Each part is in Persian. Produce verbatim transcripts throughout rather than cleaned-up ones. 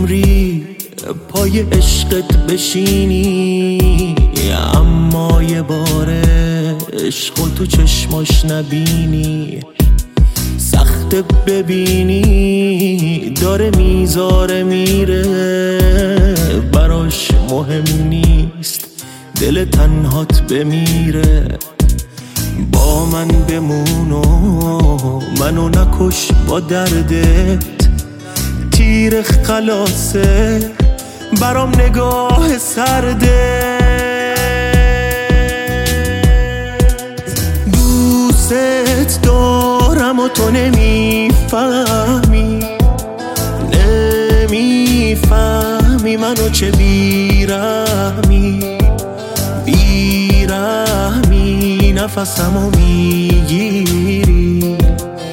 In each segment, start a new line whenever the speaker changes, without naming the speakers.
عمری پای عشقت بشینی، اما یه بار عشق تو چشماش نبینی. سخت ببینی داره میذاره میره، براش مهم نیست دل تنهات بمیره. با من بمون و منو نکش با دردت، تیر خلاصه برام نگاه سرده. دوست دارم و تو نمیفهمی، نمیفهمی منو چه بیرحمی، بیرحمی نفسمو میگیری،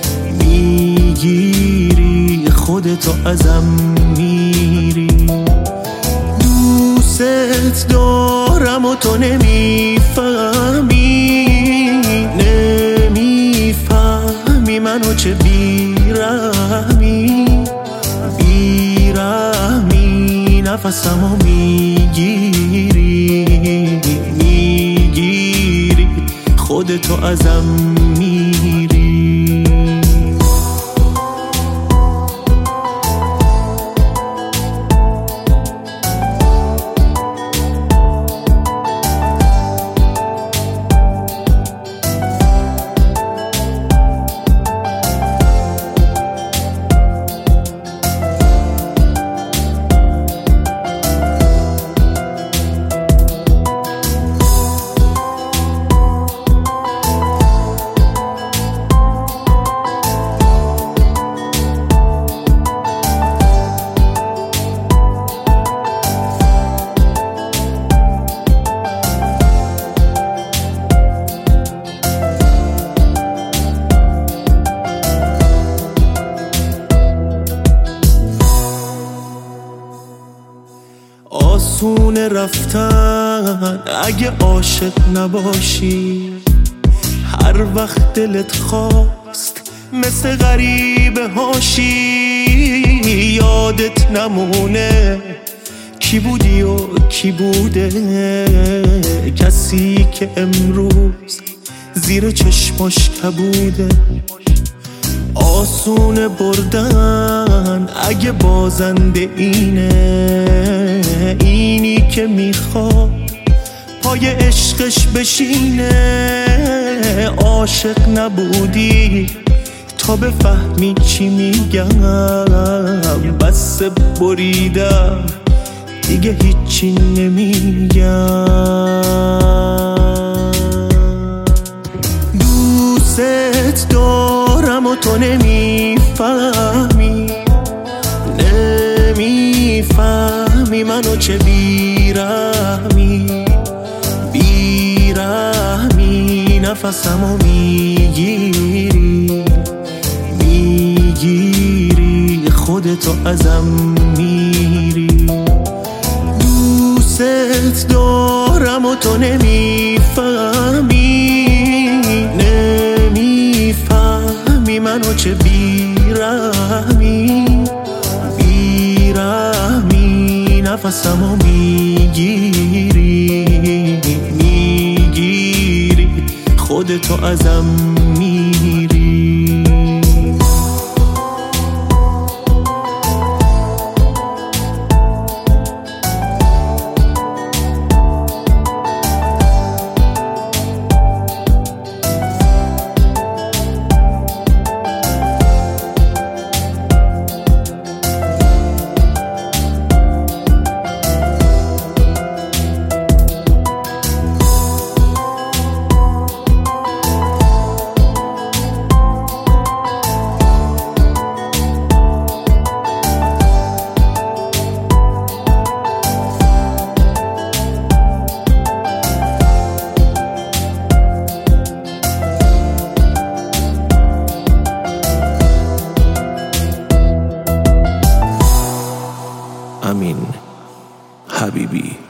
میگیری خودتو ازم میری. دوست دارم و تو نمیفهمی، نمیفهمی منو چه بیرحمی، بیرحمی نفسمو میگیری، میگیری خودتو ازم میری. آسونه رفتن اگه عاشق نباشی، هر وقت دلت خواست مثل غریبه هاشی. یادت نمونه کی بودی و کی بوده، کسی که امروز زیر چشماش کبوده. آسونه بردن اگه بازنده اینه، اینی که میخواد پای عشقش بشینه. عاشق نبودی تا بفهمی چی میگم، بس بریدم دیگه هیچی نمیگم. دوست دارم و تو نمیفهمی، نمیفهمی منو چه بیرحمی، بیرحمی نفسمو میگیری، میگیری خودتو ازم میری. دوست دارم و تو نمیفهمی، نمیفهمی منو چه بیرحمی، بیرحمی نفسمو میگیری، میگیری خودتو ازم میری. Amin Habibi.